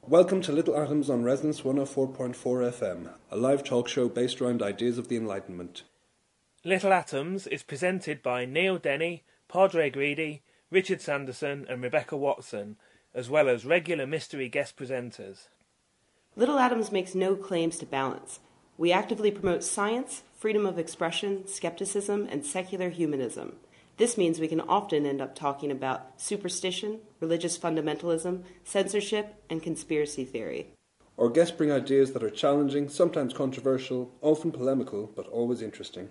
Welcome to Little Atoms on Resonance 104.4 FM, a live talk show based around ideas of the Enlightenment. Little Atoms is presented by Neil Denny, Padre Greedy, Richard Sanderson and Rebecca Watson, as well as regular mystery guest presenters. Little Atoms makes no claims to balance. We actively promote science, freedom of expression, skepticism, and secular humanism. This means we can often end up talking about superstition, religious fundamentalism, censorship, and conspiracy theory. Our guests bring ideas that are challenging, sometimes controversial, often polemical, but always interesting.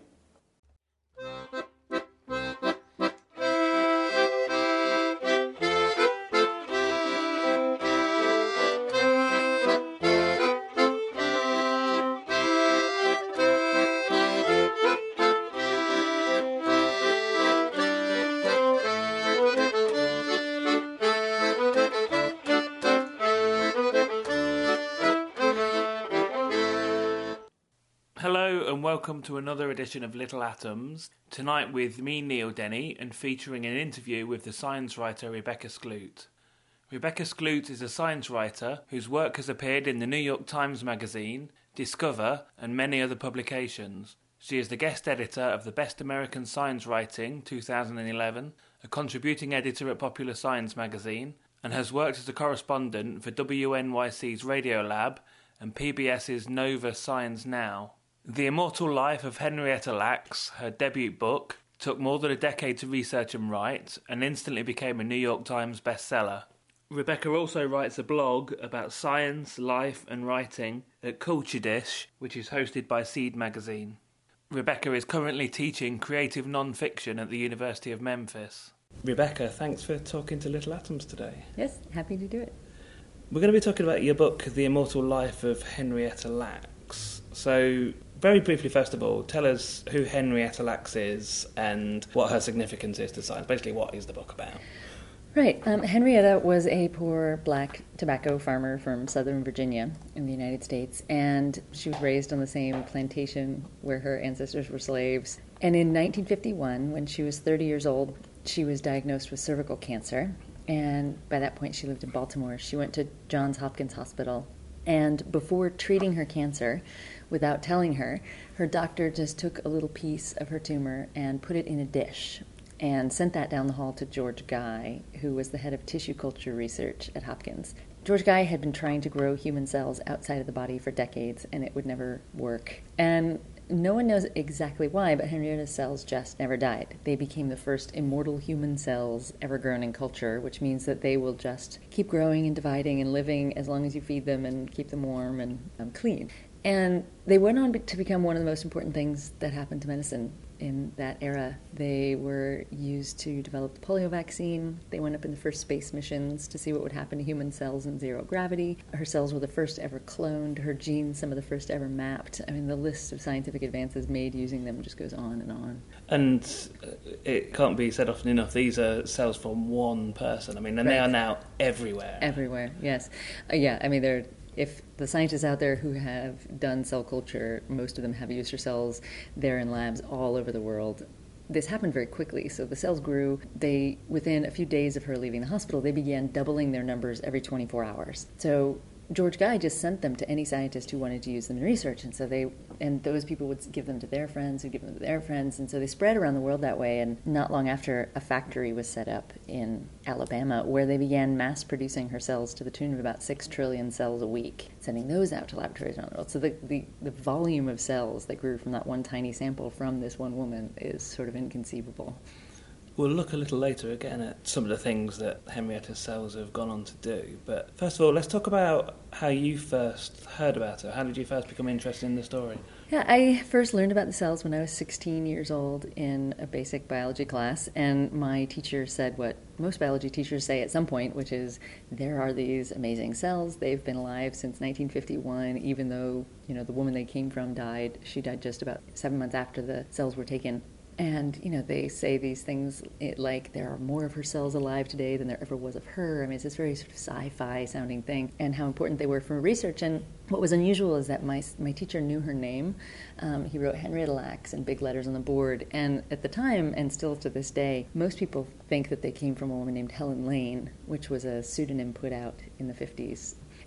Welcome to another edition of Little Atoms, tonight with me, Neil Denny, and featuring an interview with the science writer Rebecca Skloot. Rebecca Skloot is a science writer whose work has appeared in the New York Times Magazine, Discover, and many other publications. She is the guest editor of the Best American Science Writing 2011, a contributing editor at Popular Science Magazine, and has worked as a correspondent for WNYC's Radiolab and PBS's Nova Science Now. The Immortal Life of Henrietta Lacks, her debut book, took more than a decade to research and write, and instantly became a New York Times bestseller. Rebecca also writes a blog about science, life and writing at Culture Dish, which is hosted by Seed Magazine. Rebecca is currently teaching creative non-fiction at the University of Memphis. Rebecca, thanks for talking to Little Atoms today. Yes, happy to do it. We're going to be talking about your book, The Immortal Life of Henrietta Lacks. So, very briefly, first of all, tell us who Henrietta Lacks is and what her significance is to science. Basically, what is the book about? Right. Henrietta was a poor black tobacco farmer from Southern Virginia in the United States, and she was raised on the same plantation where her ancestors were slaves. And in 1951, when she was 30 years old, she was diagnosed with cervical cancer, and by that point she lived in Baltimore. She went to Johns Hopkins Hospital, and before treating her cancer, without telling her, her doctor just took a little piece of her tumor and put it in a dish and sent that down the hall to George Guy, who was the head of tissue culture research at Hopkins. George Guy had been trying to grow human cells outside of the body for decades, and it would never work. And no one knows exactly why, but Henrietta's cells just never died. They became the first immortal human cells ever grown in culture, which means that they will just keep growing and dividing and living as long as you feed them and keep them warm and clean. And they went on to become one of the most important things that happened to medicine in that era. They were used to develop the polio vaccine. They went up in the first space missions to see what would happen to human cells in zero gravity. Her cells were the first ever cloned, her genes some of the first ever mapped. I mean, the list of scientific advances made using them just goes on and on. And it can't be said often enough, these are cells from one person. I mean, and They are now everywhere. Everywhere, yes. I mean, if the scientists out there who have done cell culture, most of them have used her cells. They're in labs all over the world. This happened very quickly, so the cells grew. Within a few days of her leaving the hospital, they began doubling their numbers every 24 hours. So George Guy just sent them to any scientist who wanted to use them in research, and those people would give them to their friends, who'd give them to their friends, and so they spread around the world that way. And not long after, a factory was set up in Alabama where they began mass producing her cells to the tune of about 6 trillion cells a week, sending those out to laboratories around the world. So the volume of cells that grew from that one tiny sample from this one woman is sort of inconceivable. We'll look a little later again at some of the things that Henrietta's cells have gone on to do. But first of all, let's talk about how you first heard about her. How did you first become interested in the story? Yeah, I first learned about the cells when I was 16 years old in a basic biology class, and my teacher said what most biology teachers say at some point, which is, there are these amazing cells. They've been alive since 1951, even though, the woman they came from died. She died just about 7 months after the cells were taken. And, they say these things like there are more of her cells alive today than there ever was of her. I mean, it's this very sort of sci-fi sounding thing, and how important they were for research. And what was unusual is that my teacher knew her name. He wrote Henrietta Lacks in big letters on the board. And at the time, and still to this day, most people think that they came from a woman named Helen Lane, which was a pseudonym put out in the 50s.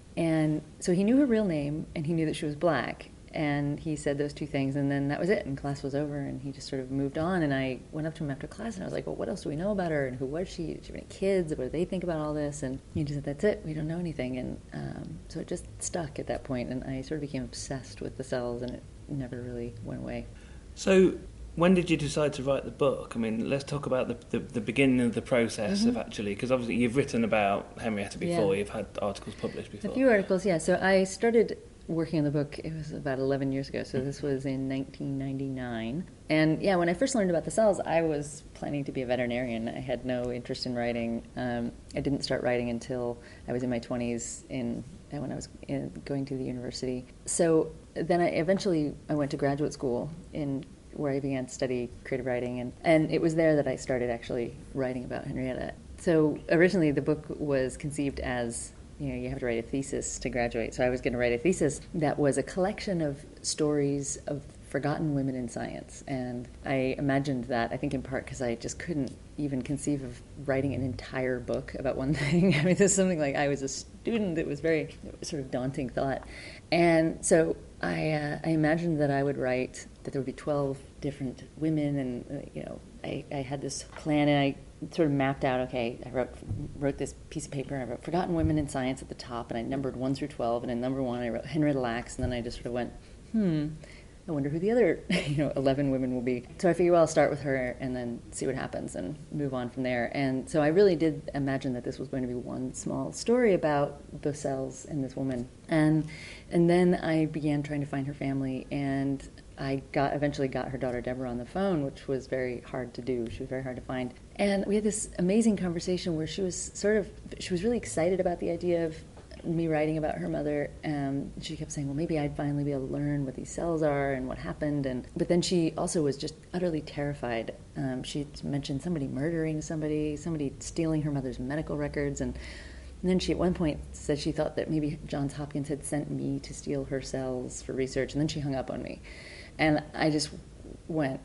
And so he knew her real name, and he knew that she was black. And he said those two things, and then that was it, and class was over, and he just sort of moved on. And I went up to him after class, and I was like, well, what else do we know about her, and who was she? Did she have any kids? What do they think about all this? And he just said, that's it, we don't know anything. And so it just stuck at that point, and I sort of became obsessed with the cells, and it never really went away. So when did you decide to write the book? I mean, let's talk about the beginning of the process of actually, because obviously you've written about Henrietta before, you've had articles published before. A few articles, yeah. So I started working on the book, it was about 11 years ago, so this was in 1999. And yeah, when I first learned about the cells, I was planning to be a veterinarian. I had no interest in writing. I didn't start writing until I was in my 20s when I was going to the university. So then I went to graduate school where I began to study creative writing, and it was there that I started actually writing about Henrietta. So originally the book was conceived as, you have to write a thesis to graduate. So I was going to write a thesis that was a collection of stories of forgotten women in science. And I imagined that, I think in part because I just couldn't even conceive of writing an entire book about one thing. I mean, there's something like I was a student. It was very sort of daunting thought. And so I imagined that I would write, that there would be 12 different women, and I had this plan, and I sort of mapped out, okay, I wrote this piece of paper, and I wrote Forgotten Women in Science at the top, and I numbered 1 through 12, and in number 1 I wrote Henrietta Lacks, and then I just sort of went, I wonder who the other 11 women will be. So I figured, well, I'll start with her and then see what happens and move on from there. And so I really did imagine that this was going to be one small story about the cells and this woman. And then I began trying to find her family, and I eventually got her daughter Deborah on the phone, which was very hard to do. She was very hard to find. And we had this amazing conversation where she was really excited about the idea of me writing about her mother. She kept saying, well, maybe I'd finally be able to learn what these cells are and what happened. But then she also was just utterly terrified. She mentioned somebody murdering somebody stealing her mother's medical records. And then she at one point said she thought that maybe Johns Hopkins had sent me to steal her cells for research. And then she hung up on me. And I just went,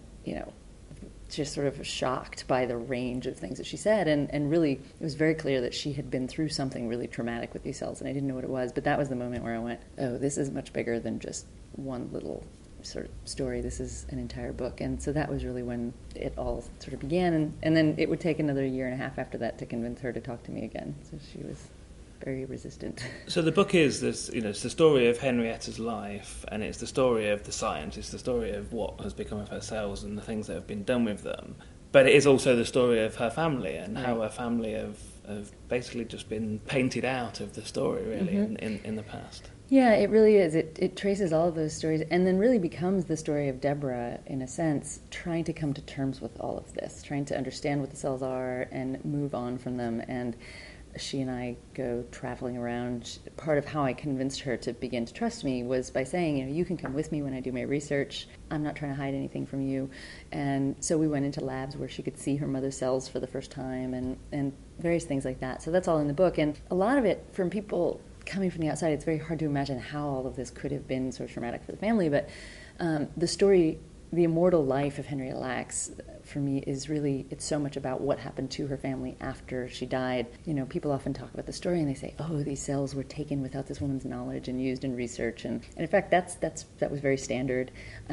just sort of shocked by the range of things that she said. And really, it was very clear that she had been through something really traumatic with these cells, and I didn't know what it was. But that was the moment where I went, oh, this is much bigger than just one little sort of story. This is an entire book. And so that was really when it all sort of began. And then it would take another 1.5 years after that to convince her to talk to me again. So she was very resistant. So the book is this, it's the story of Henrietta's life, and it's the story of the science, it's the story of what has become of her cells and the things that have been done with them. But it is also the story of her family and how her family have basically just been painted out of the story, really, in the past. Yeah, it really is. It traces all of those stories and then really becomes the story of Deborah, in a sense, trying to come to terms with all of this, trying to understand what the cells are and move on from them. And she and I go traveling around. Part of how I convinced her to begin to trust me was by saying, you can come with me when I do my research. I'm not trying to hide anything from you. And so we went into labs where she could see her mother's cells for the first time and various things like that. So that's all in the book. And a lot of it, from people coming from the outside, it's very hard to imagine how all of this could have been so traumatic for the family. But the story, the immortal life of Henrietta Lacks, for me, is really, it's so much about what happened to her family after she died. People often talk about the story and they say, oh, these cells were taken without this woman's knowledge and used in research. And in fact, that was very standard.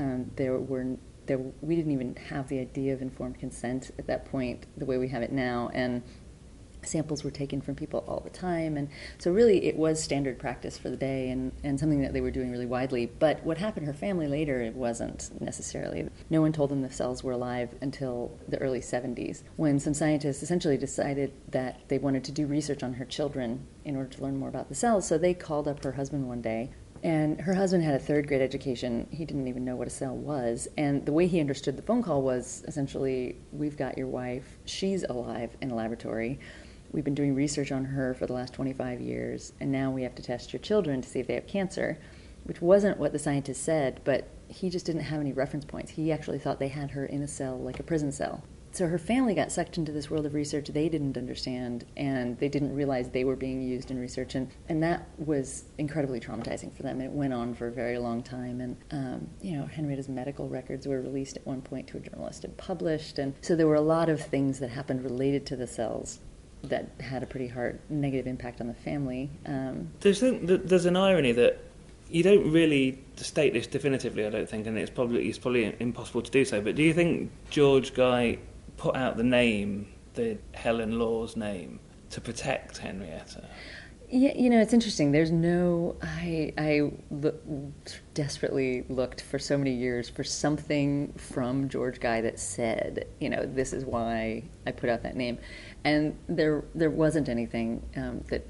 We didn't even have the idea of informed consent at that point the way we have it now. And samples were taken from people all the time, and so really it was standard practice for the day and something that they were doing really widely. But what happened to her family later, it wasn't necessarily. No one told them the cells were alive until the early 70s, when some scientists essentially decided that they wanted to do research on her children in order to learn more about the cells. So they called up her husband one day, and her husband had a third-grade education. He didn't even know what a cell was. And the way he understood the phone call was essentially, we've got your wife. She's alive in a laboratory. We've been doing research on her for the last 25 years, and now we have to test your children to see if they have cancer, which wasn't what the scientists said, but he just didn't have any reference points. He actually thought they had her in a cell like a prison cell. So her family got sucked into this world of research they didn't understand, and they didn't realize they were being used in research, and that was incredibly traumatizing for them. It went on for a very long time, and Henrietta's medical records were released at one point to a journalist and published, and so there were a lot of things that happened related to the cells that had a pretty hard negative impact on the family. There's an irony that you don't really state this definitively, I don't think, and it's probably impossible to do so. But do you think George Guy put out the Helen Law's name, to protect Henrietta? Yeah, it's interesting. There's no... I desperately looked for so many years for something from George Guy that said, this is why I put out that name. And there wasn't anything that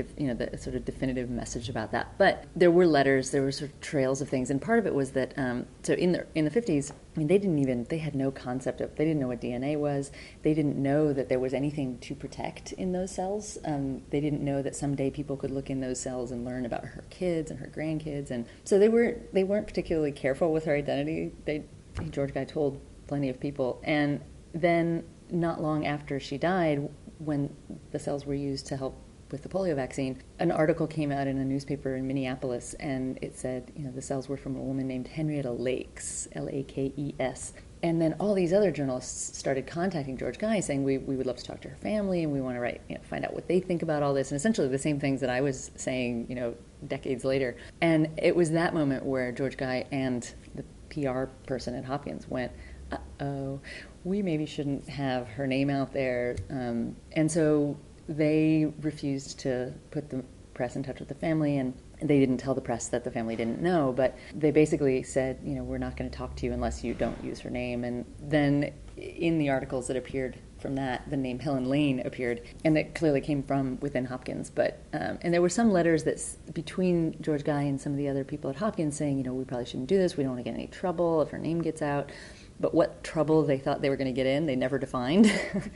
the sort of definitive message about that. But there were letters, there were sort of trails of things, and part of it was that so in the 50s, they had no concept of, they didn't know what DNA was, they didn't know that there was anything to protect in those cells. They didn't know that someday people could look in those cells and learn about her kids and her grandkids, and so they weren't particularly careful with her identity. George Guy told plenty of people, and then not long after she died, when the cells were used to help with the polio vaccine, an article came out in a newspaper in Minneapolis, and it said, the cells were from a woman named Henrietta Lakes, Lakes. And then all these other journalists started contacting George Guy, saying, we would love to talk to her family, and we want to find out what they think about all this, and essentially the same things that I was saying, decades later. And it was that moment where George Guy and the PR person at Hopkins went, uh-oh, we maybe shouldn't have her name out there. And so they refused to put the press in touch with the family, and they didn't tell the press that the family didn't know, but they basically said, we're not going to talk to you unless you don't use her name. And then in the articles that appeared from that, the name Helen Lane appeared, and that clearly came from within Hopkins. But and there were some letters between George Guy and some of the other people at Hopkins saying, we probably shouldn't do this, we don't want to get in any trouble if her name gets out. But what trouble they thought they were going to get in, they never defined.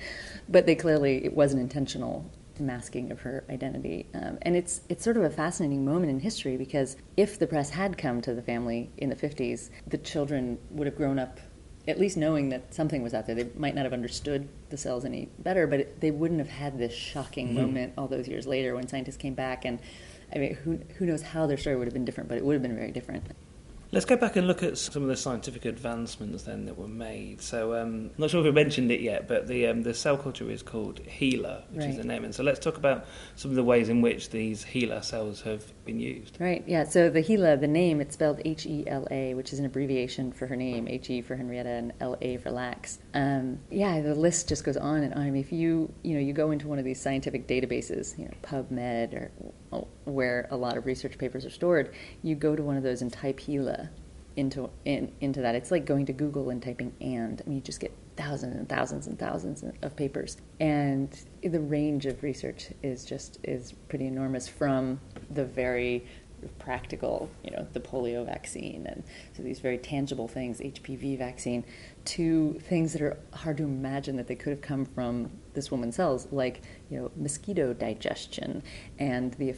But it wasn't intentional masking of her identity. And it's sort of a fascinating moment in history, because if the press had come to the family in the 50s, the children would have grown up at least knowing that something was out there. They might not have understood the cells any better, but they wouldn't have had this shocking moment all those years later when scientists came back. And who knows how their story would have been different, but it would have been very different. Let's go back and look at some of the scientific advancements then that were made. So I'm not sure if we mentioned it yet, but the cell culture is called HeLa, which is the name. And so let's talk about some of the ways in which these HeLa cells have been used. Right, yeah. So the HeLa, the name, it's spelled H-E-L-A, which is an abbreviation for her name, H-E for Henrietta and L-A for Lax. The list just goes on and on. I mean, if you go into one of these scientific databases, PubMed or where a lot of research papers are stored, you go to one of those and type HeLa into that. It's like going to Google and typing and. I mean, you just get thousands and thousands and thousands of papers. And the range of research is pretty enormous, from the very practical, the polio vaccine, and so these very tangible things, HPV vaccine, to things that are hard to imagine that they could have come from this woman's cells, like mosquito digestion and the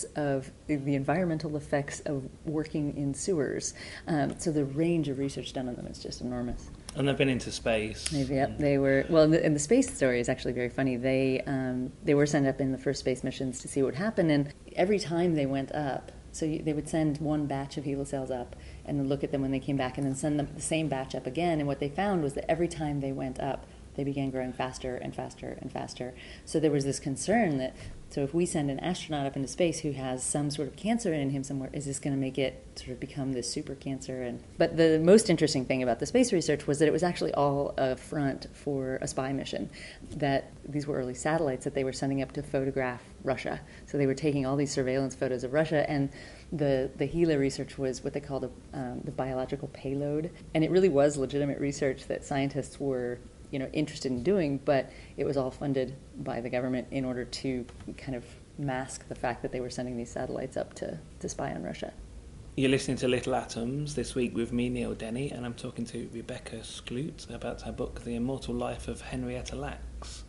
environmental effects of working in sewers. So the range of research done on them is just enormous. And they've been into space. They were. Well, and the space story is actually very funny. They were sent up in the first space missions to see what would happen, and every time they went up, so they would send one batch of HeLa cells up and look at them when they came back, and then send them the same batch up again. And what they found was that every time they went up, they began growing faster and faster and faster. So there was this concern that, so if we send an astronaut up into space who has some sort of cancer in him somewhere, is this going to make it sort of become this super cancer? But the most interesting thing about the space research was that it was actually all a front for a spy mission, that these were early satellites that they were sending up to photograph Russia. So they were taking all these surveillance photos of Russia, and the HeLa research was what they called the biological payload. And it really was legitimate research that scientists were interested in doing, but it was all funded by the government in order to kind of mask the fact that they were sending these satellites up to spy on Russia. You're listening to Little Atoms this week with me, Neil Denny, and I'm talking to Rebecca Skloot about her book, The Immortal Life of Henrietta Lacks.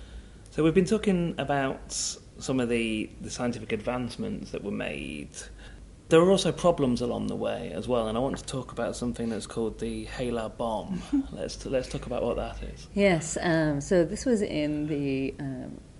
So we've been talking about some of the scientific advancements that were made. There were also problems along the way as well, and I want to talk about something that's called the HeLa bomb. Let's talk about what that is. Yes, so this was in the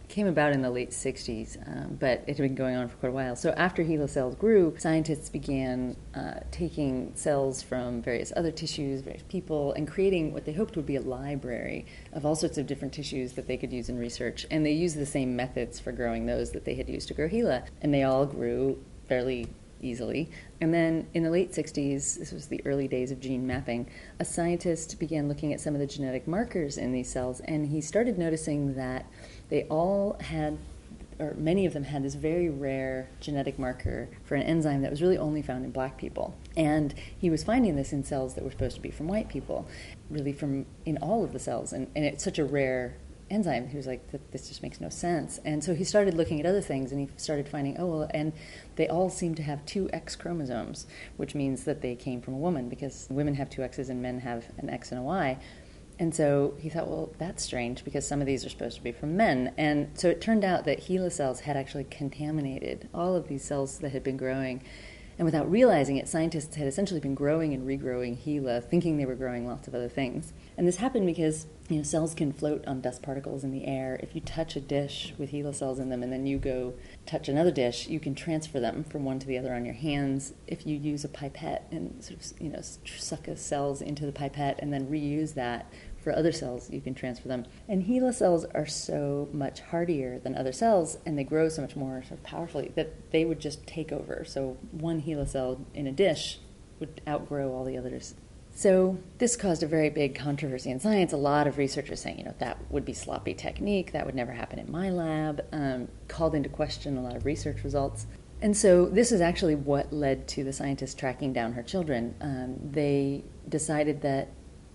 came about in the late 60s, but it had been going on for quite a while. So after HeLa cells grew, scientists began taking cells from various other tissues, various people, and creating what they hoped would be a library of all sorts of different tissues that they could use in research. And they used the same methods for growing those that they had used to grow HeLa, and they all grew fairly easily. And then in the late 60s, this was the early days of gene mapping, a scientist began looking at some of the genetic markers in these cells, and he started noticing that they all had, or many of them had, this very rare genetic marker for an enzyme that was really only found in black people. And he was finding this in cells that were supposed to be from white people, really from in all of the cells. And it's such a rare enzyme. He was like, this just makes no sense. And so he started looking at other things, and he started finding, and they all seem to have two X chromosomes, which means that they came from a woman, because women have two X's and men have an X and a Y. And so he thought, well, that's strange, because some of these are supposed to be from men. And so it turned out that HeLa cells had actually contaminated all of these cells that had been growing. And without realizing it, scientists had essentially been growing and regrowing HeLa, thinking they were growing lots of other things. And this happened because cells can float on dust particles in the air. If you touch a dish with HeLa cells in them and then you go touch another dish, you can transfer them from one to the other on your hands. If you use a pipette and sort of suck the cells into the pipette and then reuse that for other cells, you can transfer them. And HeLa cells are so much hardier than other cells, and they grow so much more sort of powerfully, that they would just take over. So one HeLa cell in a dish would outgrow all the others. So this caused a very big controversy in science. A lot of researchers saying, that would be sloppy technique, that would never happen in my lab, called into question a lot of research results. And so this is actually what led to the scientists tracking down her children. They decided that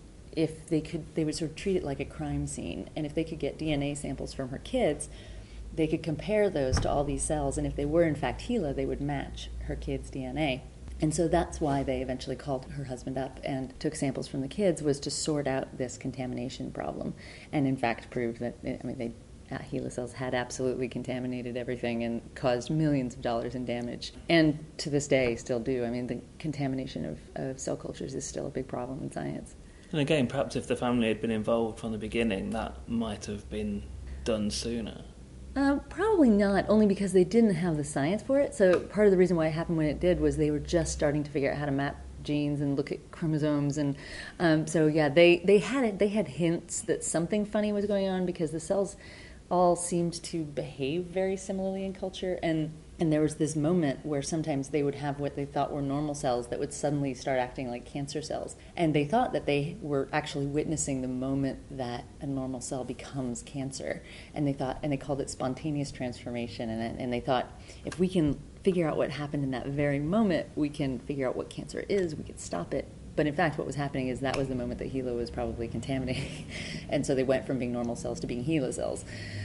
if they could, they would sort of treat it like a crime scene. And if they could get DNA samples from her kids, they could compare those to all these cells. And if they were in fact HeLa, they would match her kids' DNA. And so that's why they eventually called her husband up and took samples from the kids, was to sort out this contamination problem. And in fact proved that, HeLa cells had absolutely contaminated everything and caused millions of dollars in damage. And to this day still do. The contamination of cell cultures is still a big problem in science. And again, perhaps if the family had been involved from the beginning, that might have been done sooner. Probably not, only because they didn't have the science for it. So part of the reason why it happened when it did was they were just starting to figure out how to map genes and look at chromosomes. And they had hints that something funny was going on, because the cells all seemed to behave very similarly in culture. And there was this moment where sometimes they would have what they thought were normal cells that would suddenly start acting like cancer cells. And they thought that they were actually witnessing the moment that a normal cell becomes cancer. And they called it spontaneous transformation. And they thought, if we can figure out what happened in that very moment, we can figure out what cancer is, we can stop it. But in fact, what was happening is that was the moment that HeLa was probably contaminating. And so they went from being normal cells to being HeLa cells.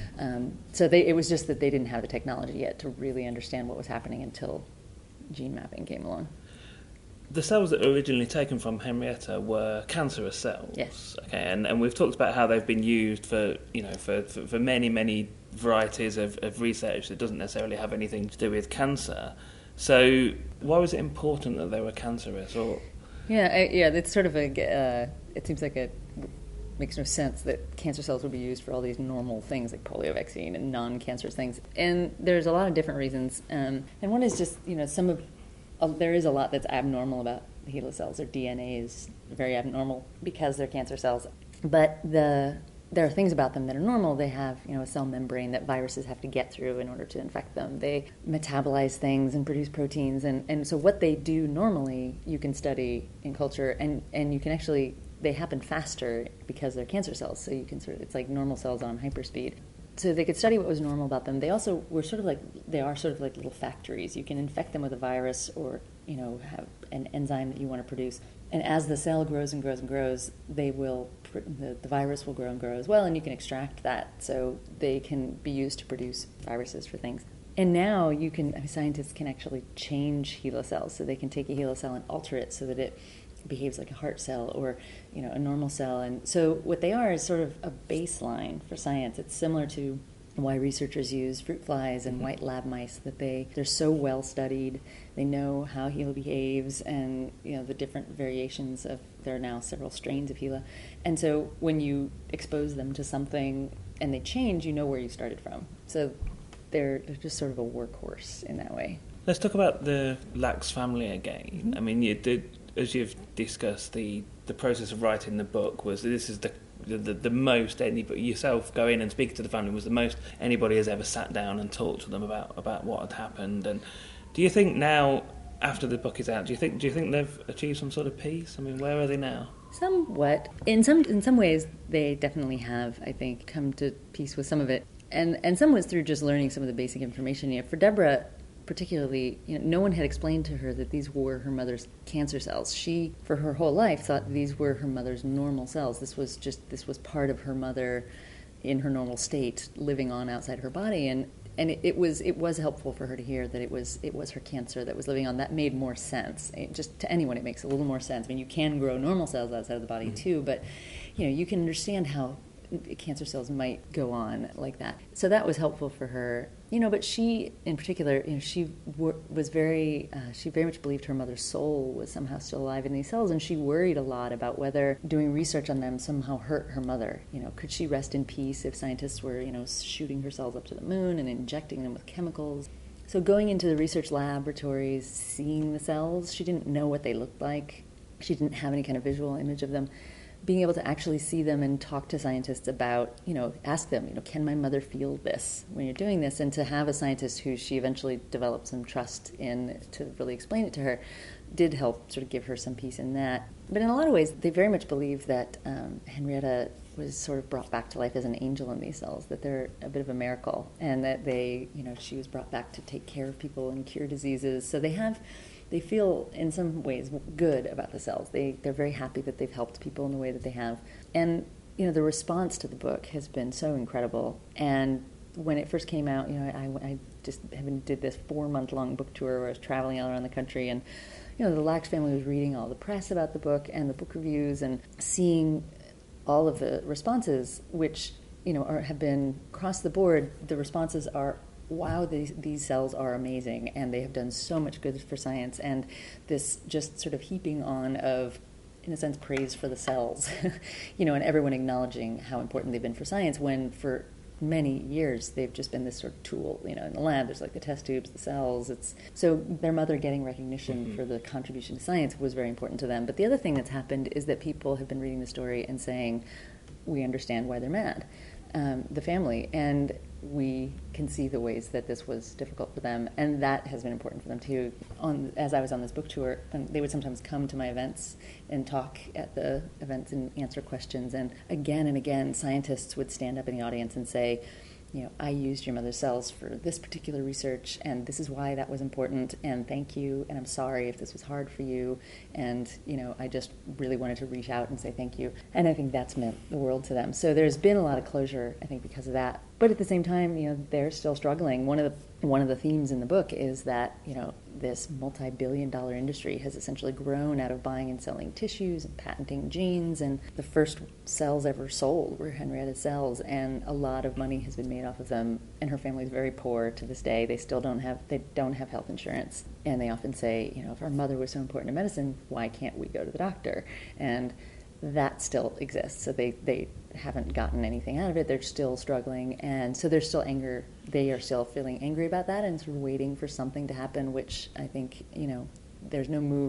It was just that they didn't have the technology yet to really understand what was happening until gene mapping came along. The cells that were originally taken from Henrietta were cancerous cells. Yes. Okay, and we've talked about how they've been used for many, many varieties of research that doesn't necessarily have anything to do with cancer. So why was it important that they were cancerous? It's sort of it seems like it makes no sense that cancer cells would be used for all these normal things like polio vaccine and non-cancerous things. And there's a lot of different reasons. And one is just, there is a lot that's abnormal about HeLa cells. Their DNA is very abnormal because they're cancer cells. But there are things about them that are normal. They have, a cell membrane that viruses have to get through in order to infect them. They metabolize things and produce proteins. And so what they do normally, you can study in culture, and you can actually, they happen faster because they're cancer cells. So you can it's like normal cells on hyperspeed. So they could study what was normal about them. They also were they are sort of like little factories. You can infect them with a virus or, have an enzyme that you want to produce. And as the cell grows and grows and grows, the virus will grow and grow as well, and you can extract that. So they can be used to produce viruses for things. And now scientists can actually change HeLa cells. So they can take a HeLa cell and alter it so that it behaves like a heart cell or, a normal cell. And so what they are is sort of a baseline for science. It's similar to why researchers use fruit flies and white lab mice, that they're so well studied. They know how HeLa behaves and, the different variations there are now several strains of HeLa. And so when you expose them to something and they change, you know where you started from. So they're just sort of a workhorse in that way. Let's talk about the Lax family again. Mm-hmm. I mean, you did, as you've discussed, the process of writing the book was, this is the most anybody, yourself go in and speak to the family, was the most anybody has ever sat down and talked to them about what had happened. And do you think now, after the book is out, do you think they've achieved some sort of peace? I mean, where are they now? Somewhat. In some ways, they definitely have, I think, come to peace with some of it. And some was through just learning some of the basic information. You know, for Deborah, particularly, no one had explained to her that these were her mother's cancer cells. She, for her whole life, thought these were her mother's normal cells. This was part of her mother in her normal state, living on outside her body. And it was helpful for her to hear that it was her cancer that was living on. That made more sense. Just to anyone, it makes a little more sense. I mean, you can grow normal cells outside of the body too, but you can understand how cancer cells might go on like that. So that was helpful for her. But she, in particular, she was she very much believed her mother's soul was somehow still alive in these cells, and she worried a lot about whether doing research on them somehow hurt her mother. Could she rest in peace if scientists were, shooting her cells up to the moon and injecting them with chemicals? So going into the research laboratories, seeing the cells, she didn't know what they looked like. She didn't have any kind of visual image of them. Being able to actually see them and talk to scientists about, ask them, can my mother feel this when you're doing this? And to have a scientist who she eventually developed some trust in to really explain it to her did help sort of give her some peace in that. But in a lot of ways, they very much believe that Henrietta was sort of brought back to life as an angel in these cells, that they're a bit of a miracle, and that she was brought back to take care of people and cure diseases. So they feel in some ways good about the cells. They're very happy that they've helped people in the way that they have. And, the response to the book has been so incredible. And when it first came out, I just did this 4-month-long book tour where I was traveling all around the country, and, the Lax family was reading all the press about the book and the book reviews and seeing all of the responses, which, have been across the board. The responses are, wow, these cells are amazing, and they have done so much good for science, and this just sort of heaping on of, in a sense, praise for the cells, and everyone acknowledging how important they've been for science, when for many years they've just been this sort of tool, in the lab. There's like the test tubes, the cells. So their mother getting recognition for the contribution to science was very important to them. But the other thing that's happened is that people have been reading the story and saying, we understand why they're mad. The family, and we can see the ways that this was difficult for them, and that has been important for them too. As I was on this book tour, they would sometimes come to my events and talk at the events and answer questions, and again, scientists would stand up in the audience and say, I used your mother's cells for this particular research, and this is why that was important, and thank you, and I'm sorry if this was hard for you, and, I just really wanted to reach out and say thank you. And I think that's meant the world to them. So there's been a lot of closure, I think, because of that. But at the same time, they're still struggling. One of the themes in the book is that, this multi-billion-dollar industry has essentially grown out of buying and selling tissues and patenting genes, and the first cells ever sold were Henrietta's cells, and a lot of money has been made off of them, and her family's very poor to this day. They don't have health insurance, and they often say, if our mother was so important to medicine, why can't we go to the doctor? And that still exists. So they haven't gotten anything out of it. They're still struggling, and so there's still anger. They are still feeling angry about that and sort of waiting for something to happen, which I think, there's no move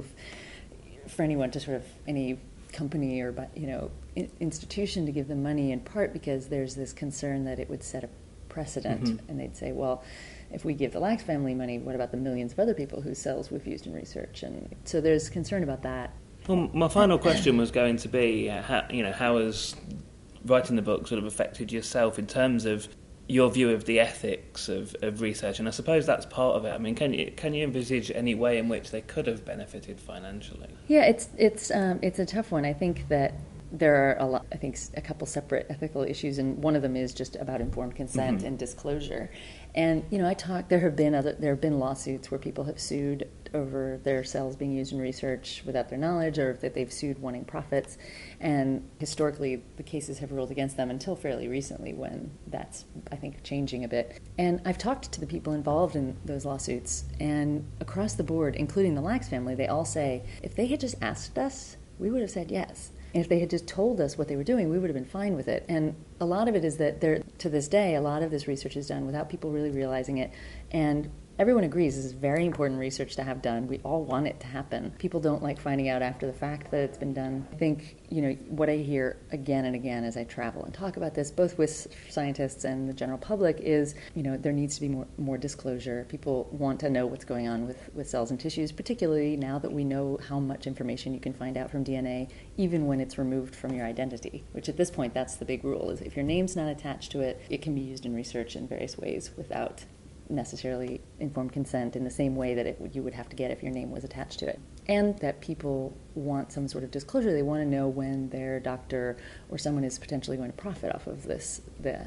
for anyone to sort of, any company or, institution to give them money, in part because there's this concern that it would set a precedent, and they'd say, well, if we give the Lax family money, what about the millions of other people whose cells we've used in research? And so there's concern about that. Well, my final question was going to be, how has writing the book sort of affected yourself in terms of your view of the ethics of research? And I suppose that's part of it. I mean, can you envisage any way in which they could have benefited financially? Yeah, it's a tough one. I think that there are a couple separate ethical issues, and one of them is just about informed consent and disclosure. And there have been lawsuits where people have sued over their cells being used in research without their knowledge, or that they've sued wanting profits. And historically, the cases have ruled against them until fairly recently, when that's, I think, changing a bit. And I've talked to the people involved in those lawsuits, and across the board, including the Lax family, they all say, if they had just asked us, we would have said yes. And if they had just told us what they were doing, we would have been fine with it. And a lot of it is that to this day, a lot of this research is done without people really realizing it. And everyone agrees this is very important research to have done. We all want it to happen. People don't like finding out after the fact that it's been done. I think, what I hear again and again as I travel and talk about this, both with scientists and the general public, is, there needs to be more disclosure. People want to know what's going on with cells and tissues, particularly now that we know how much information you can find out from DNA, even when it's removed from your identity, which at this point, that's the big rule, is if your name's not attached to it, it can be used in research in various ways without necessarily informed consent in the same way that you would have to get if your name was attached to it. And that people want some sort of disclosure. They want to know when their doctor or someone is potentially going to profit off of this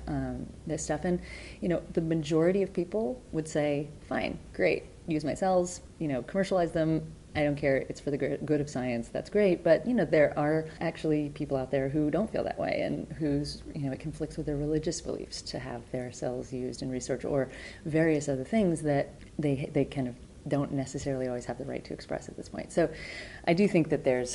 stuff. And, the majority of people would say, fine, great, use my cells, commercialize them. I don't care, it's for the good of science, that's great. But, there are actually people out there who don't feel that way and whose, it conflicts with their religious beliefs to have their cells used in research or various other things that they kind of don't necessarily always have the right to express at this point. So I do think that there's,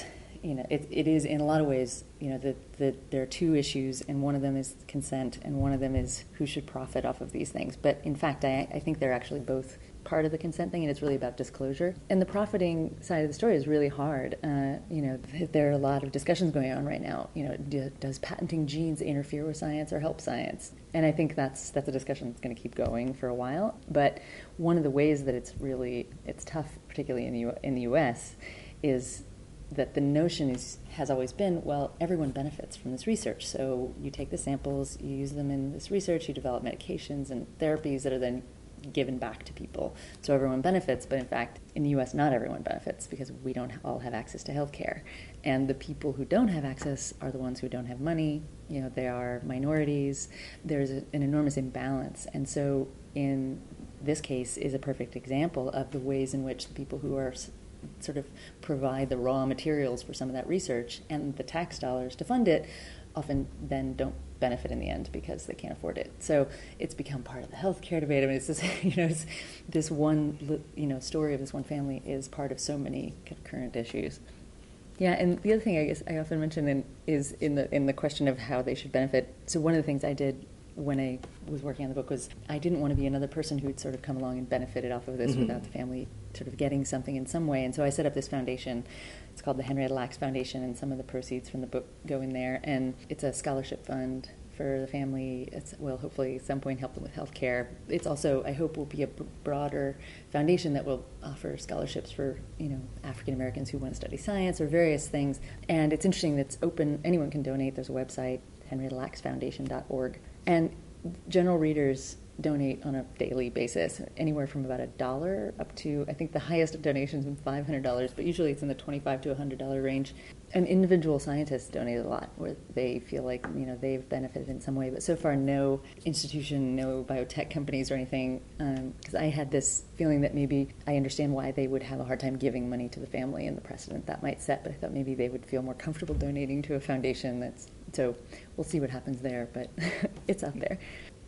it is in a lot of ways, that there are two issues, and one of them is consent and one of them is who should profit off of these things. But in fact, I think they're actually both part of the consent thing, and it's really about disclosure. And the profiting side of the story is really hard. There are a lot of discussions going on right now. Does patenting genes interfere with science or help science? And I think that's a discussion that's going to keep going for a while. But one of the ways that it's tough, particularly in the U.S., is that the notion has always been, well, everyone benefits from this research. So you take the samples, you use them in this research, you develop medications and therapies that are then given back to people. So everyone benefits, but in fact, in the U.S., not everyone benefits because we don't all have access to health care. And the people who don't have access are the ones who don't have money. They are minorities. There's an enormous imbalance. And so in this case is a perfect example of the ways in which the people who are sort of provide the raw materials for some of that research and the tax dollars to fund it often then don't benefit in the end because they can't afford it. So it's become part of the healthcare debate. I mean, it's this, this one, story of this one family is part of so many current issues. Yeah, and the other thing I guess I often mention is in the question of how they should benefit. So one of the things I did when I was working on the book was I didn't want to be another person who'd sort of come along and benefited off of this without the family sort of getting something in some way. And so I set up this foundation. It's called the Henrietta Lacks Foundation, and some of the proceeds from the book go in there. And it's a scholarship fund for the family. Will hopefully at some point help them with health care. It's also, I hope, will be a broader foundation that will offer scholarships for, African Americans who want to study science or various things. And it's interesting that it's open. Anyone can donate. There's a website, henriettalacksfoundation.org. And general readers donate on a daily basis, anywhere from about $1 up to, I think the highest of donations is $500, but usually it's in the $25 to $100 range. And individual scientists donate a lot, where they feel like, they've benefited in some way. But so far, no institution, no biotech companies or anything, because I had this feeling that maybe I understand why they would have a hard time giving money to the family and the precedent that might set, but I thought maybe they would feel more comfortable donating to a foundation so we'll see what happens there, but it's out there.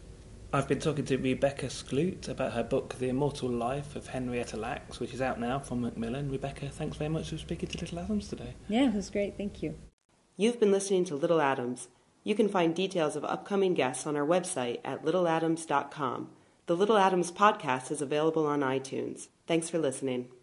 I've been talking to Rebecca Skloot about her book, The Immortal Life of Henrietta Lacks, which is out now from Macmillan. Rebecca, thanks very much for speaking to Little Atoms today. Yeah, it was great. Thank you. You've been listening to Little Atoms. You can find details of upcoming guests on our website at littleatoms.com. The Little Atoms podcast is available on iTunes. Thanks for listening.